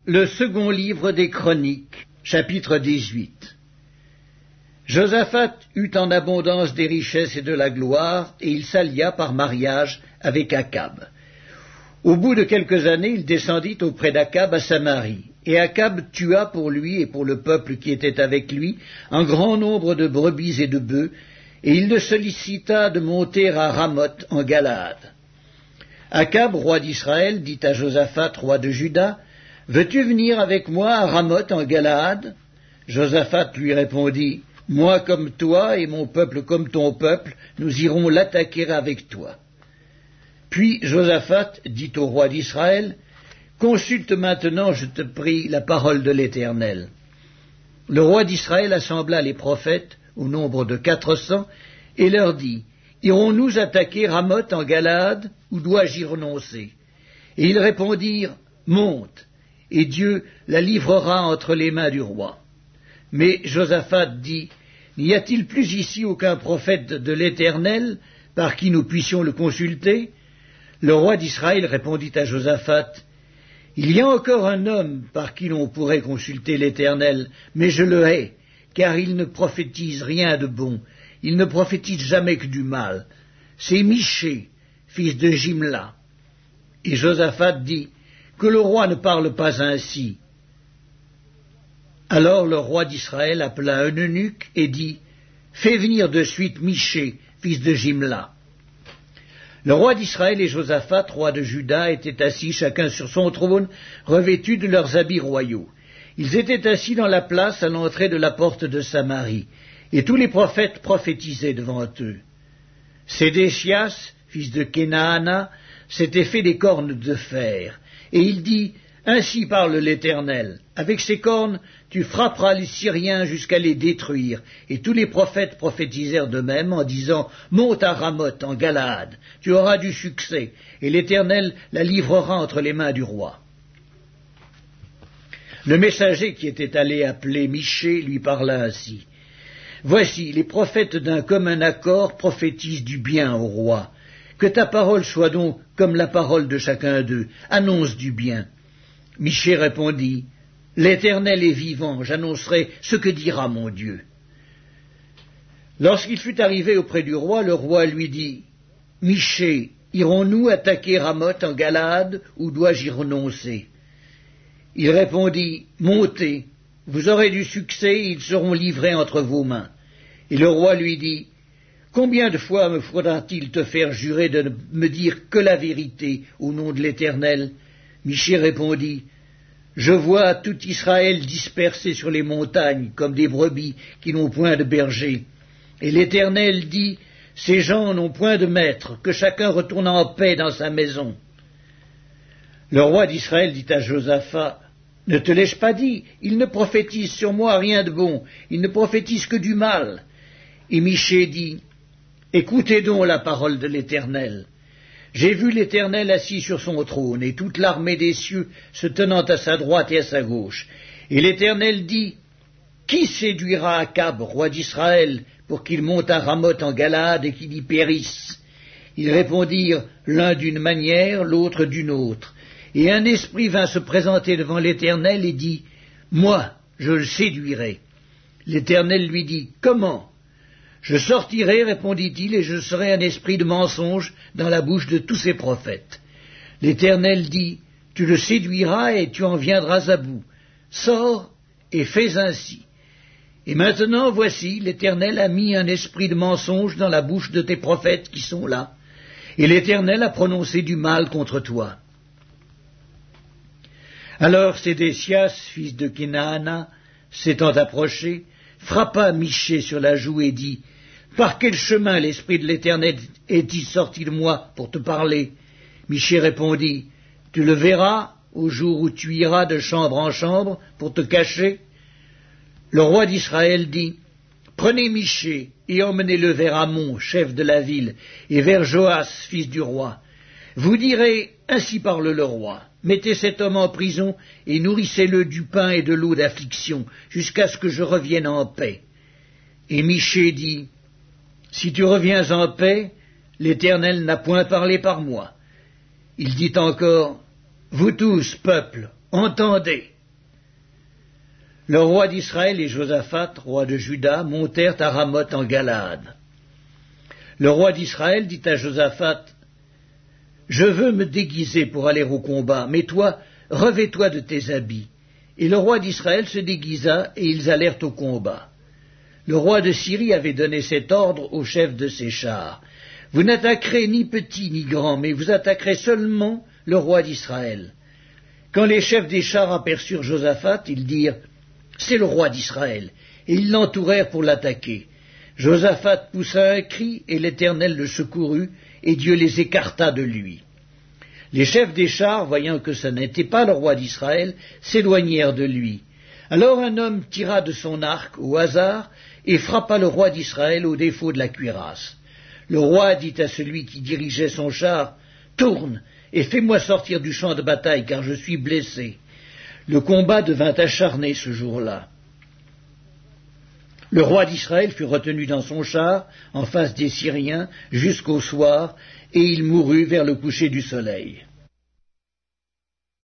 Le second livre des Chroniques, chapitre 18. Josaphat eut en abondance des richesses et de la gloire, et il s'allia par mariage avec Akab. Au bout de quelques années, il descendit auprès d'Akab à Samarie, et Akab tua pour lui et pour le peuple qui était avec lui un grand nombre de brebis et de bœufs, et il le sollicita de monter à Ramoth en Galaad. Akab, roi d'Israël, dit à Josaphat, roi de Juda, « Veux-tu venir avec moi à Ramoth en Galaad ?» Josaphat lui répondit, « Moi comme toi et mon peuple comme ton peuple, nous irons l'attaquer avec toi. » Puis Josaphat dit au roi d'Israël, « Consulte maintenant, je te prie, la parole de l'Éternel. » Le roi d'Israël assembla les prophètes, au nombre de 400, et leur dit, « Irons-nous attaquer Ramoth en Galaad, ou dois-je y renoncer ?» Et ils répondirent, « Monte, et Dieu la livrera entre les mains du roi. » Mais Josaphat dit, « N'y a-t-il plus ici aucun prophète de l'Éternel par qui nous puissions le consulter ?» Le roi d'Israël répondit à Josaphat, « Il y a encore un homme par qui l'on pourrait consulter l'Éternel, mais je le hais, car il ne prophétise rien de bon, il ne prophétise jamais que du mal. C'est Michée, fils de Jimla. » Et Josaphat dit, « Que le roi ne parle pas ainsi. » Alors le roi d'Israël appela un eunuque et dit, « Fais venir de suite Michée, fils de Jimla. » Le roi d'Israël et Josaphat, roi de Juda, étaient assis chacun sur son trône, revêtus de leurs habits royaux. Ils étaient assis dans la place à l'entrée de la porte de Samarie, et tous les prophètes prophétisaient devant eux. Sédéchias, fils de Kenaana, s'était fait des cornes de fer, et il dit, « Ainsi parle l'Éternel, avec ces cornes, tu frapperas les Syriens jusqu'à les détruire. » Et tous les prophètes prophétisèrent de même en disant, « Monte à Ramoth en Galaad, tu auras du succès, et l'Éternel la livrera entre les mains du roi. » Le messager qui était allé appeler Michée lui parla ainsi, « Voici, les prophètes d'un commun accord prophétisent du bien au roi. Que ta parole soit donc comme la parole de chacun d'eux, annonce du bien. » Michée répondit, « L'Éternel est vivant, j'annoncerai ce que dira mon Dieu. » Lorsqu'il fut arrivé auprès du roi, le roi lui dit, « Michée, irons-nous attaquer Ramoth en Galaad, ou dois-je y renoncer ?» Il répondit, « Montez, vous aurez du succès, et ils seront livrés entre vos mains. » Et le roi lui dit, « Combien de fois me faudra-t-il te faire jurer de ne me dire que la vérité au nom de l'Éternel ?» Michée répondit, « Je vois tout Israël dispersé sur les montagnes, comme des brebis qui n'ont point de berger. Et l'Éternel dit, « Ces gens n'ont point de maître, que chacun retourne en paix dans sa maison. » Le roi d'Israël dit à Josaphat, « Ne te l'ai-je pas dit? Il ne prophétise sur moi rien de bon, il ne prophétise que du mal. » Et Michée dit, « Écoutez donc la parole de l'Éternel. J'ai vu l'Éternel assis sur son trône, et toute l'armée des cieux se tenant à sa droite et à sa gauche. Et l'Éternel dit, « Qui séduira Akab, roi d'Israël, pour qu'il monte à Ramoth en Galaad et qu'il y périsse ?» Ils répondirent, l'un d'une manière, l'autre d'une autre. Et un esprit vint se présenter devant l'Éternel et dit, « Moi, je le séduirai. » L'Éternel lui dit, « Comment ?» « Je sortirai, répondit-il, et je serai un esprit de mensonge dans la bouche de tous ses prophètes. » L'Éternel dit, « Tu le séduiras et tu en viendras à bout. Sors et fais ainsi. Et maintenant, voici, l'Éternel a mis un esprit de mensonge dans la bouche de tes prophètes qui sont là, et l'Éternel a prononcé du mal contre toi. » Alors Sédéchias, fils de Kenaana, s'étant approché, frappa Michée sur la joue et dit, « Par quel chemin l'Esprit de l'Éternel est-il sorti de moi pour te parler ?» Michée répondit, « Tu le verras au jour où tu iras de chambre en chambre pour te cacher. » Le roi d'Israël dit, « Prenez Michée et emmenez-le vers Amon, chef de la ville, et vers Joas, fils du roi. Vous direz, ainsi parle le roi. Mettez cet homme en prison et nourrissez-le du pain et de l'eau d'affliction, jusqu'à ce que je revienne en paix. » Et Michée dit, « Si tu reviens en paix, l'Éternel n'a point parlé par moi. » Il dit encore, « Vous tous, peuple, entendez. Le roi d'Israël et Josaphat, roi de Juda, montèrent à Ramoth en Galade. Le roi d'Israël dit à Josaphat, « Je veux me déguiser pour aller au combat, mais toi, revêts-toi de tes habits. » Et le roi d'Israël se déguisa, et ils allèrent au combat. Le roi de Syrie avait donné cet ordre au chef de ses chars. « Vous n'attaquerez ni petit ni grand, mais vous attaquerez seulement le roi d'Israël. » Quand les chefs des chars aperçurent Josaphat, ils dirent, « C'est le roi d'Israël !» Et ils l'entourèrent pour l'attaquer. Josaphat poussa un cri, et l'Éternel le secourut, et Dieu les écarta de lui. Les chefs des chars, voyant que ce n'était pas le roi d'Israël, s'éloignèrent de lui. Alors un homme tira de son arc au hasard et frappa le roi d'Israël au défaut de la cuirasse. Le roi dit à celui qui dirigeait son char, « Tourne et fais-moi sortir du champ de bataille, car je suis blessé. » Le combat devint acharné ce jour-là. Le roi d'Israël fut retenu dans son char, en face des Syriens, jusqu'au soir, et il mourut vers le coucher du soleil.